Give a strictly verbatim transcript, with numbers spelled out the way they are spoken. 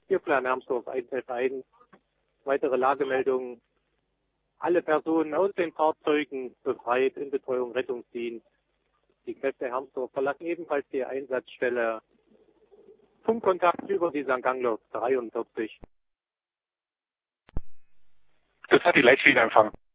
Hier Plan Hermsdorf eins elf eins. Weitere Lagemeldungen. Alle Personen aus den Fahrzeugen befreit in Betreuung Rettungsdienst. Die Kräfte Hermsdorf verlassen ebenfalls die Einsatzstelle. Funkkontakt über die Sankt Gangloff dreiundvierzig. Das hat die Leitstelle empfangen.